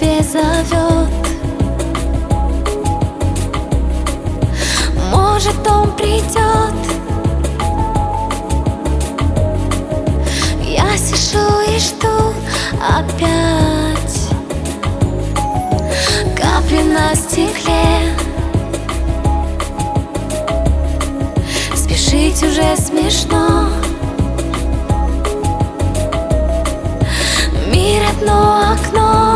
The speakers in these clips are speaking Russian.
себе зовет. Может, он придет. Я сижу и жду опять. Капли на стекле. Спешить уже смешно. Мир одно окно.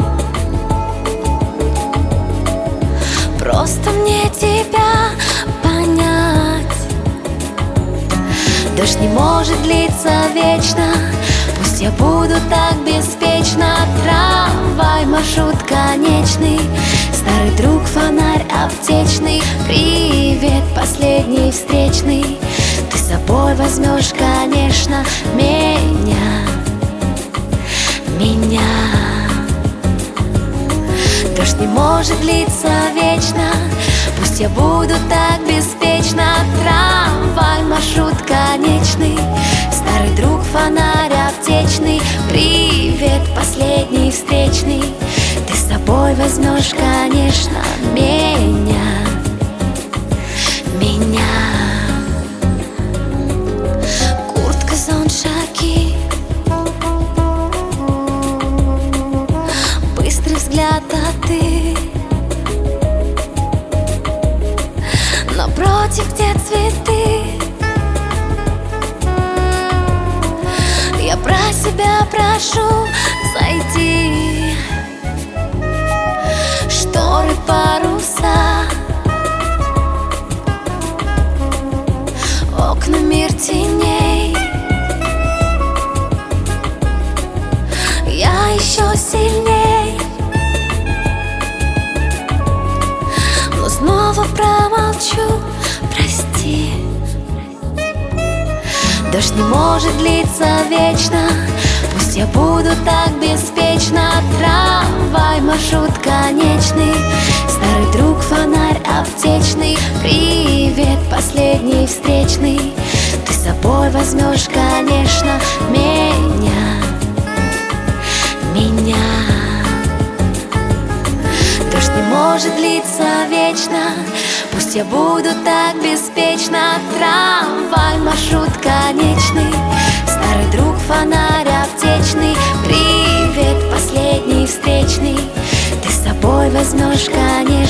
Просто мне тебя понять. Дождь не может длиться вечно. Пусть я буду так беспечна. Трамвай, маршрут конечный. Старый друг, фонарь аптечный. Привет, последний встречный. Ты с собой возьмешь, конечно, меня. Дождь не может длиться вечно. Пусть я буду так беспечна. Трамвай, маршрут конечный. Старый друг, фонарь аптечный. Привет, последний встречный. Ты с собой возьмешь, конечно, меня. Куртка, зонт, шаги. Быстрый взгляд, а ты напротив, где цветы. Я про себя прошу, зайди. Шторы, паруса, окна, мир теней. Я еще сильней, но снова промолчу, прости. Дождь не может длиться вечно. Пусть я буду так беспечна. Трамвай, маршрут конечный. Старый друг, фонарь аптечный. Привет, последний встречный. Ты с собой возьмешь, конечно, меня. Дождь не может длиться вечно. Пусть я буду так беспечна. Трамвай, маршрут конечный. Старый друг, фонарь аптечный. Привет, последний встречный. Ты с собой возьмешь, конечно.